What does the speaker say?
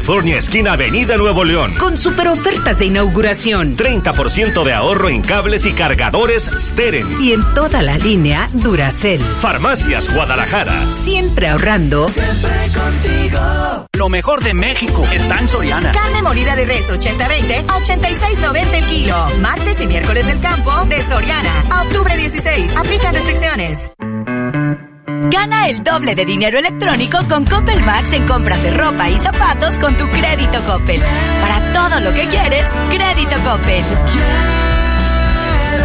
California, esquina Avenida Nuevo León. Con super ofertas de inauguración. 30% de ahorro en cables y cargadores Steren. Y en toda la línea Duracell. Farmacias Guadalajara. Siempre ahorrando. Siempre contigo. Lo mejor de México está en Soriana. Carne molida de res 80-20 a 86.90 el kilo. Martes y miércoles del campo de Soriana. A octubre 16. Aplican restricciones. Gana el doble de dinero electrónico con Coppel Max en compras de ropa y zapatos con tu crédito Coppel. Para todo lo que quieres, crédito Coppel.